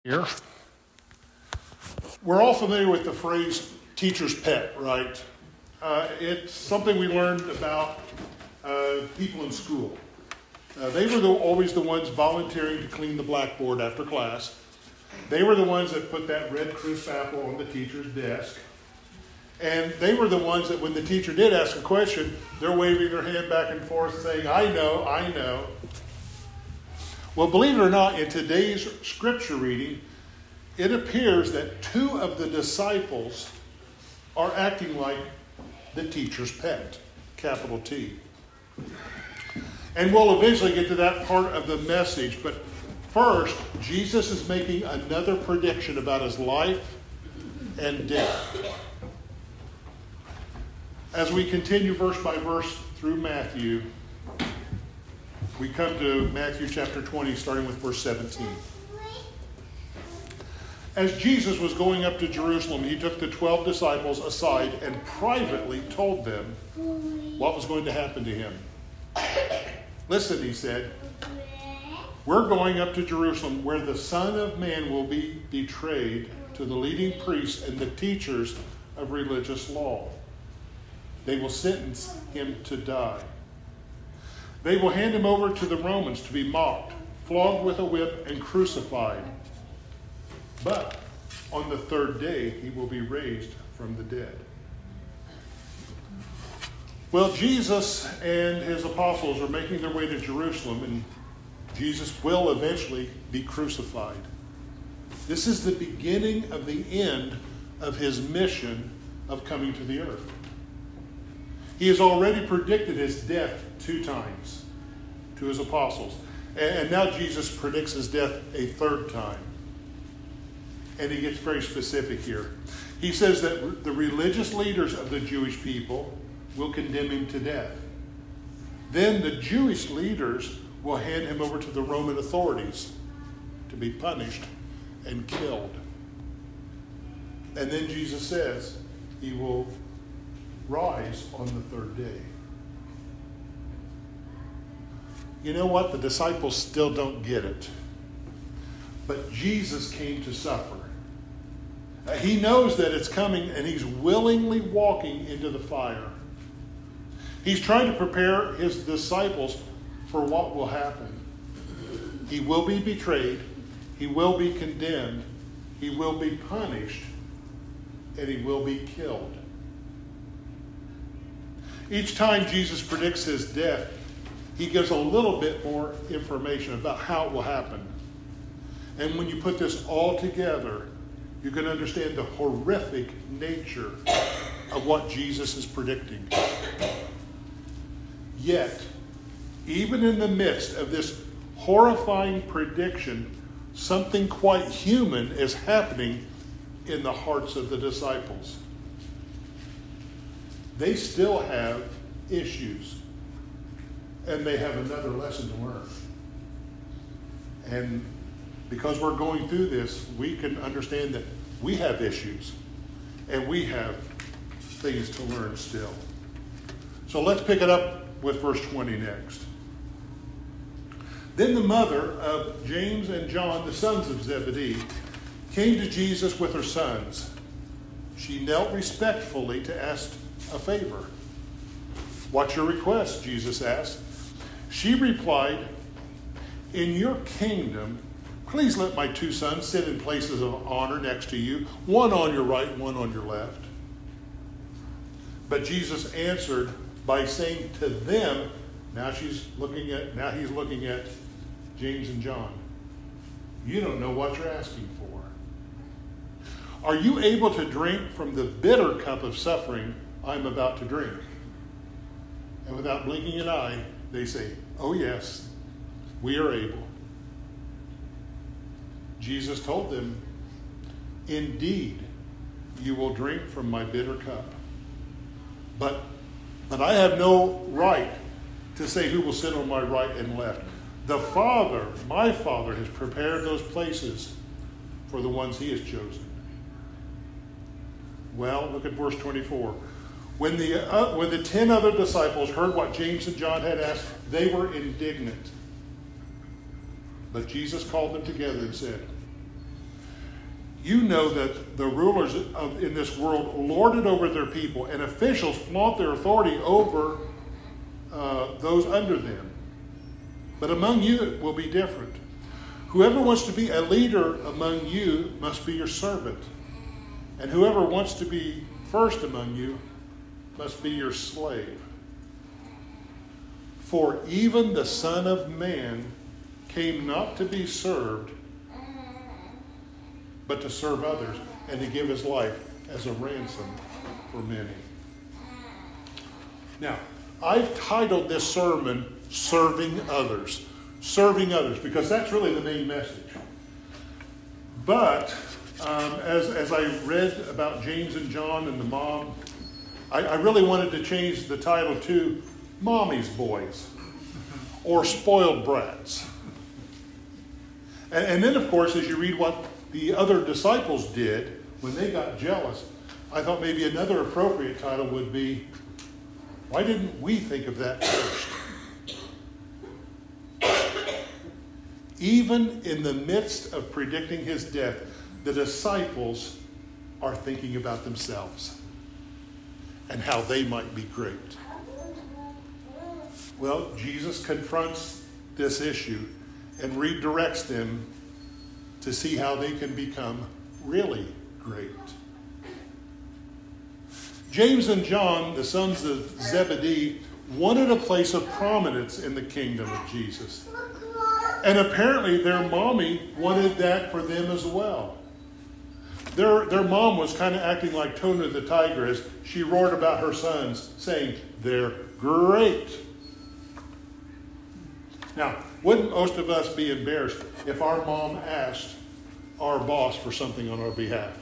Here. We're all familiar with the phrase teacher's pet, right? It's something we learned about people in school. They were always the ones volunteering to clean the blackboard after class. They were the ones that put that red crisp apple on the teacher's desk. And they were the ones that when the teacher did ask a question, they're waving their hand back and forth saying, I know, I know. Well, believe it or not, in today's scripture reading, it appears that two of the disciples are acting like the teacher's pet, capital T. And we'll eventually get to that part of the message. But first, Jesus is making another prediction about his life and death. As we continue verse by verse through Matthew, we come to Matthew chapter 20, starting with verse 17. As Jesus was going up to Jerusalem, he took the 12 disciples aside and privately told them what was going to happen to him. Listen, he said, we're going up to Jerusalem where the Son of Man will be betrayed to the leading priests and the teachers of religious law. They will sentence him to die. They will hand him over to the Romans to be mocked, flogged with a whip, and crucified. But on the third day, he will be raised from the dead. Well, Jesus and his apostles are making their way to Jerusalem, and Jesus will eventually be crucified. This is the beginning of the end of his mission of coming to the earth. He has already predicted his death 2 times to his apostles. And now Jesus predicts his death a 3rd time. And he gets very specific here. He says that the religious leaders of the Jewish people will condemn him to death. Then the Jewish leaders will hand him over to the Roman authorities to be punished and killed. And then Jesus says he will rise on the 3rd day. You know what? The disciples still don't get it. But Jesus came to suffer. He knows that it's coming, and he's willingly walking into the fire. He's trying to prepare his disciples for what will happen. He will be betrayed. He will be condemned. He will be punished. And he will be killed. Each time Jesus predicts his death, he gives a little bit more information about how it will happen. And when you put this all together, you can understand the horrific nature of what Jesus is predicting. Yet, even in the midst of this horrifying prediction, something quite human is happening in the hearts of the disciples. They still have issues, and they have another lesson to learn. And because we're going through this, we can understand that we have issues, and we have things to learn still. So let's pick it up with verse 20 next. Then the mother of James and John, the sons of Zebedee, came to Jesus with her sons. She knelt respectfully to ask a favor. What's your request? Jesus asked. She replied, in your kingdom, please let my 2 sons sit in places of honor next to you, one on your right, one on your left. But Jesus answered by saying to them, now he's looking at James and John, you don't know what you're asking for. Are you able to drink from the bitter cup of suffering I'm about to drink? And without blinking an eye, they say, oh yes, we are able. Jesus told them, indeed, you will drink from my bitter cup. But I have no right to say who will sit on my right and left. The Father, my Father, has prepared those places for the ones he has chosen. Well, look at verse 24. When the 10 other disciples heard what James and John had asked, they were indignant. But Jesus called them together and said, You know that the rulers in this world lord it over their people, and officials flaunt their authority over those under them. But among you it will be different. Whoever wants to be a leader among you must be your servant. And whoever wants to be first among you must be your slave. For even the Son of Man came not to be served, but to serve others and to give his life as a ransom for many. Now, I've titled this sermon, Serving Others. Serving others, because that's really the main message. But as I read about James and John and the mom, I really wanted to change the title to Mommy's Boys or Spoiled Brats. And then, of course, as you read what the other disciples did when they got jealous, I thought maybe another appropriate title would be, why didn't we think of that first? Even in the midst of predicting his death, the disciples are thinking about themselves and how they might be great. Well, Jesus confronts this issue and redirects them to see how they can become really great. James and John, the sons of Zebedee, wanted a place of prominence in the kingdom of Jesus. And apparently their mommy wanted that for them as well. Their mom was kind of acting like Tona the tiger as she roared about her sons, saying, "They're great." Now, wouldn't most of us be embarrassed if our mom asked our boss for something on our behalf?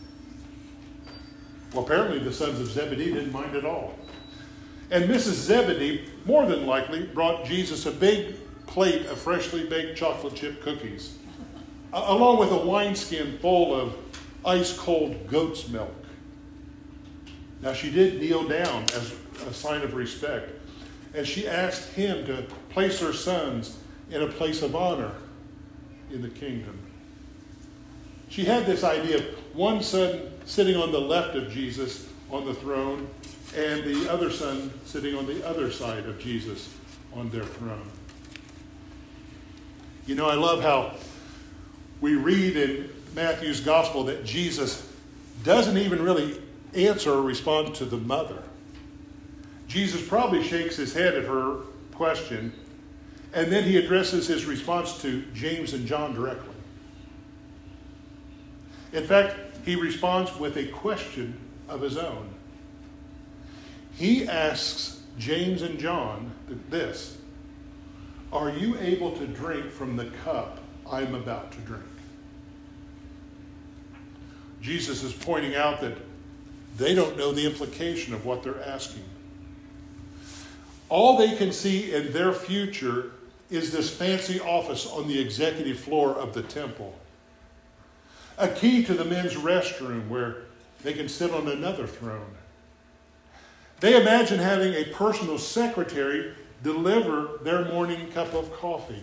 Well, apparently the sons of Zebedee didn't mind at all. And Mrs. Zebedee, more than likely, brought Jesus a big plate of freshly baked chocolate chip cookies, along with a wineskin full of ice-cold goat's milk. Now, she did kneel down as a sign of respect, and she asked him to place her sons in a place of honor in the kingdom. She had this idea of one son sitting on the left of Jesus on the throne, and the other son sitting on the other side of Jesus on their throne. You know, I love how we read in Matthew's gospel that Jesus doesn't even really answer or respond to the mother. Jesus probably shakes his head at her question, and then he addresses his response to James and John directly. In fact, he responds with a question of his own. He asks James and John this: "Are you able to drink from the cup I'm about to drink?" Jesus is pointing out that they don't know the implication of what they're asking. All they can see in their future is this fancy office on the executive floor of the temple, a key to the men's restroom where they can sit on another throne. They imagine having a personal secretary deliver their morning cup of coffee.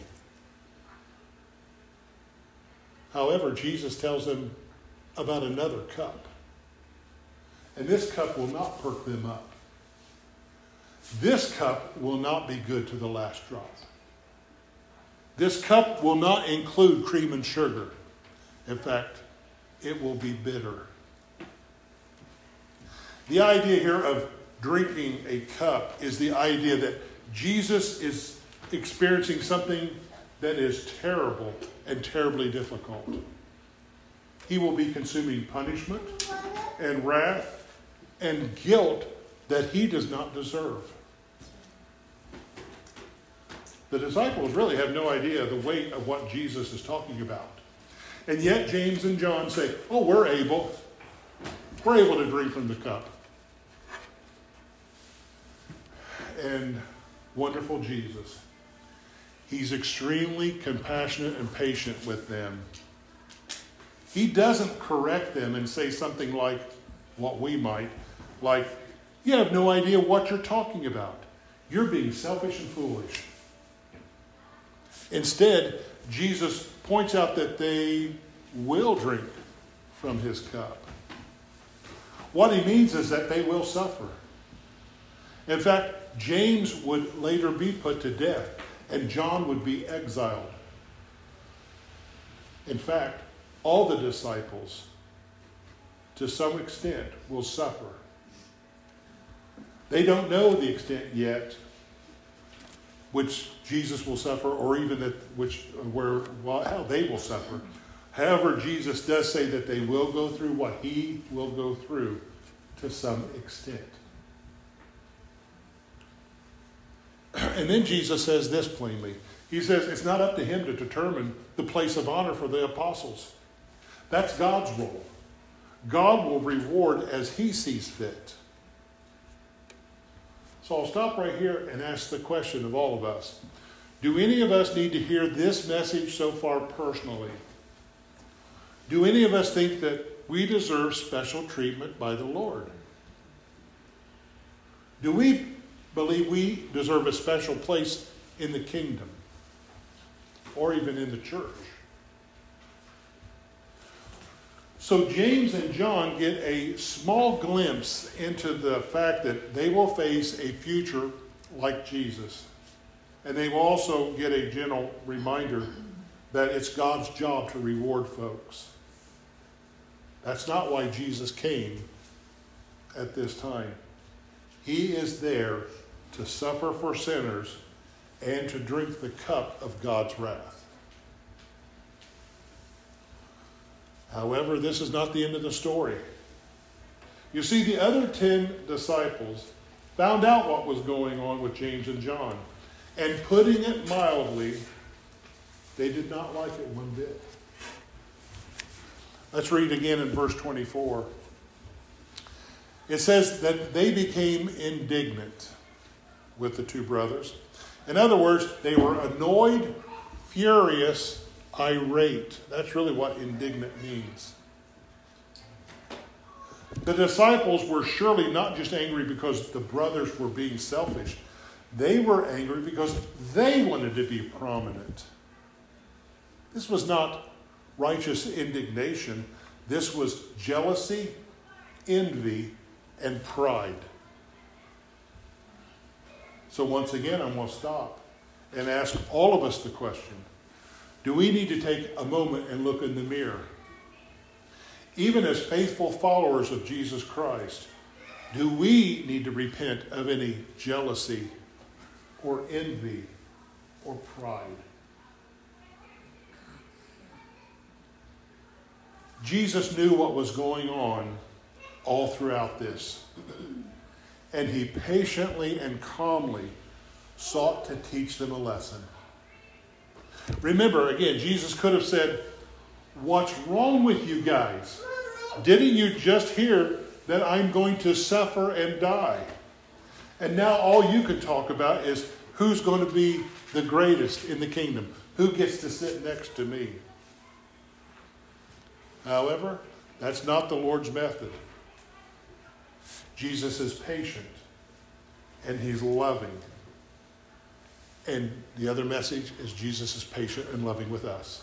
However, Jesus tells them about another cup. And this cup will not perk them up. This cup will not be good to the last drop. This cup will not include cream and sugar. In fact, it will be bitter. The idea here of drinking a cup is the idea that Jesus is experiencing something that is terrible and terribly difficult. He will be consuming punishment and wrath and guilt that he does not deserve. The disciples really have no idea the weight of what Jesus is talking about. And yet James and John say, "Oh, we're able to drink from the cup." And wonderful Jesus, he's extremely compassionate and patient with them. He doesn't correct them and say something like what we might, like, "You have no idea what you're talking about. You're being selfish and foolish." Instead, Jesus points out that they will drink from his cup. What he means is that they will suffer. In fact, James would later be put to death, and John would be exiled. In fact, all the disciples, to some extent, will suffer. They don't know the extent yet which Jesus will suffer, or even how they will suffer. However, Jesus does say that they will go through what he will go through to some extent. And then Jesus says this plainly. He says it's not up to him to determine the place of honor for the apostles. That's God's role. God will reward as he sees fit. So I'll stop right here and ask the question of all of us. Do any of us need to hear this message so far personally? Do any of us think that we deserve special treatment by the Lord? Do we believe we deserve a special place in the kingdom or even in the church? So James and John get a small glimpse into the fact that they will face a future like Jesus. And they will also get a gentle reminder that it's God's job to reward folks. That's not why Jesus came at this time. He is there to suffer for sinners and to drink the cup of God's wrath. However, this is not the end of the story. You see, the other 10 disciples found out what was going on with James and John. And putting it mildly, they did not like it one bit. Let's read again in verse 24. It says that they became indignant with the two brothers. In other words, they were annoyed, furious, irate. That's really what indignant means. The disciples were surely not just angry because the brothers were being selfish. They were angry because they wanted to be prominent. This was not righteous indignation. This was jealousy, envy, and pride. So once again, I'm going to stop and ask all of us the question. Do we need to take a moment and look in the mirror? Even as faithful followers of Jesus Christ, do we need to repent of any jealousy or envy or pride? Jesus knew what was going on all throughout this, and he patiently and calmly sought to teach them a lesson. Remember, again, Jesus could have said, "What's wrong with you guys? Didn't you just hear that I'm going to suffer and die? And now all you could talk about is who's going to be the greatest in the kingdom? Who gets to sit next to me?" However, that's not the Lord's method. Jesus is patient and he's loving. And the other message is Jesus is patient and loving with us.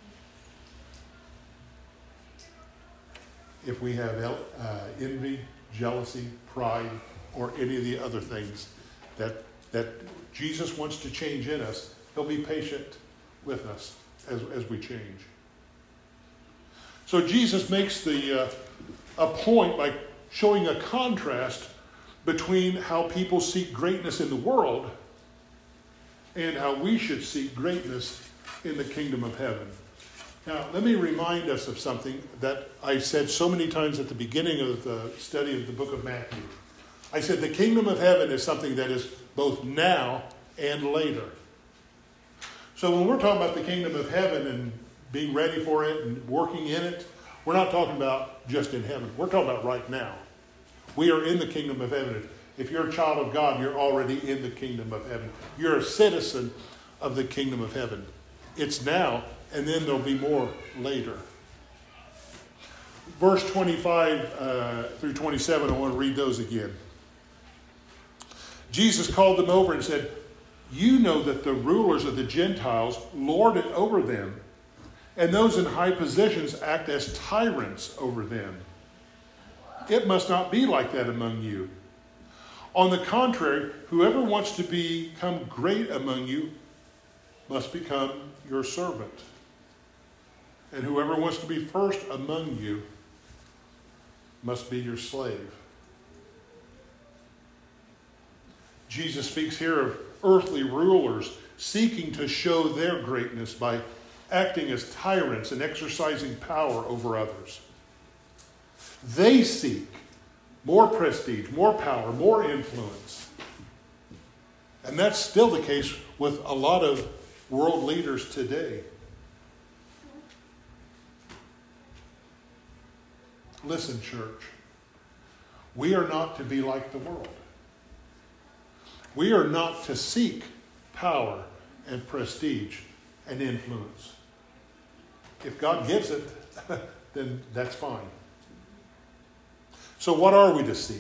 If we have envy, jealousy, pride, or any of the other things that Jesus wants to change in us, he'll be patient with us as we change. So Jesus makes a point by showing a contrast between how people seek greatness in the world and how we should seek greatness in the kingdom of heaven. Now, let me remind us of something that I said so many times at the beginning of the study of the book of Matthew. I said the kingdom of heaven is something that is both now and later. So when we're talking about the kingdom of heaven and being ready for it and working in it, we're not talking about just in heaven. We're talking about right now. We are in the kingdom of heaven. If you're a child of God, you're already in the kingdom of heaven. You're a citizen of the kingdom of heaven. It's now, and then there'll be more later. Verse 25 through 27, I want to read those again. Jesus called them over and said, "You know that the rulers of the Gentiles lord it over them, and those in high positions act as tyrants over them. It must not be like that among you. On the contrary, whoever wants to become great among you must become your servant. And whoever wants to be first among you must be your slave. Jesus speaks here of earthly rulers seeking to show their greatness by acting as tyrants and exercising power over others. They seek more prestige, more power, more influence. And that's still the case with a lot of world leaders today. Listen, church, we are not to be like the world. We are not to seek power and prestige and influence. If God gives it, then that's fine. So what are we to seek?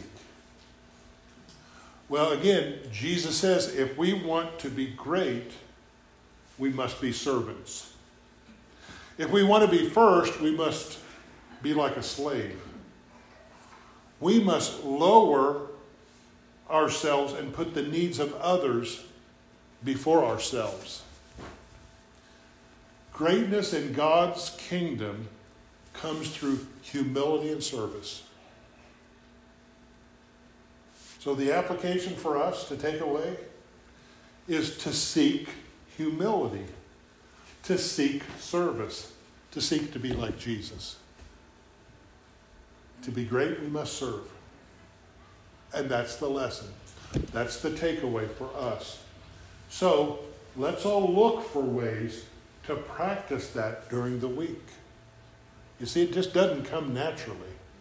Well, again, Jesus says if we want to be great, we must be servants. If we want to be first, we must be like a slave. We must lower ourselves and put the needs of others before ourselves. Greatness in God's kingdom comes through humility and service. So the application for us to take away is to seek humility, to seek service, to seek to be like Jesus. To be great, we must serve. And that's the lesson. That's the takeaway for us. So let's all look for ways to practice that during the week. You see, it just doesn't come naturally.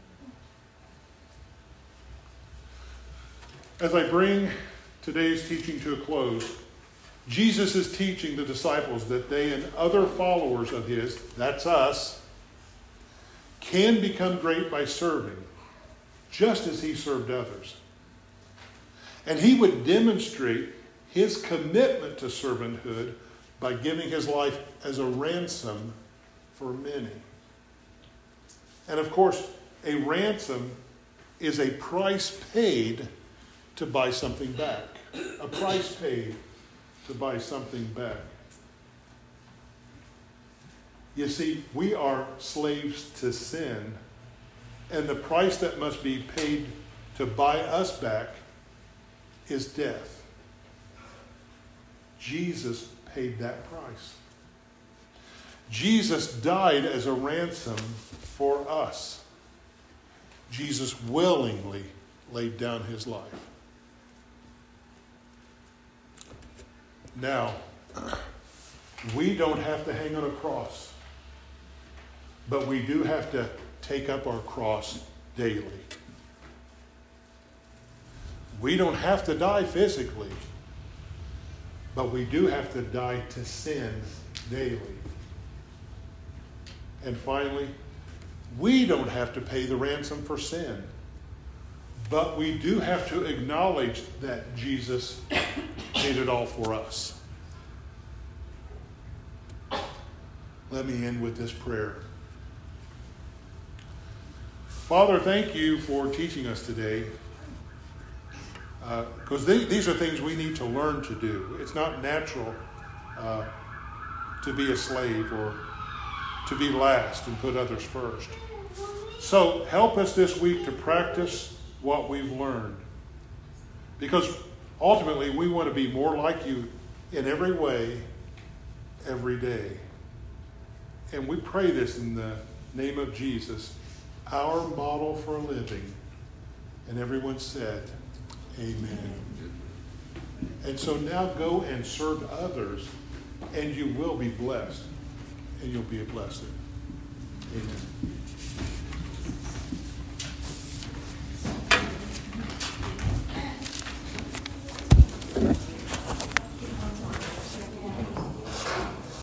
As I bring today's teaching to a close, Jesus is teaching the disciples that they and other followers of his, that's us, can become great by serving, just as he served others. And he would demonstrate his commitment to servanthood by giving his life as a ransom for many. And of course, a ransom is a price paid to buy something back. A price paid to buy something back. You see, we are slaves to sin, and the price that must be paid to buy us back is death. Jesus paid that price. Jesus died as a ransom for us. Jesus willingly laid down his life. Now, we don't have to hang on a cross, but we do have to take up our cross daily. We don't have to die physically, but we do have to die to sin daily. And finally, we don't have to pay the ransom for sin, but we do have to acknowledge that Jesus paid it all for us. Let me end with this prayer. Father, thank you for teaching us today, because these are things we need to learn to do. It's not natural to be a slave or to be last and put others first. So help us this week to practice what we've learned, because ultimately we want to be more like you in every way, every day. And we pray this in the name of Jesus, our model for living. And everyone said, amen. And so now go and serve others, and you will be blessed, and you'll be a blessing. Amen.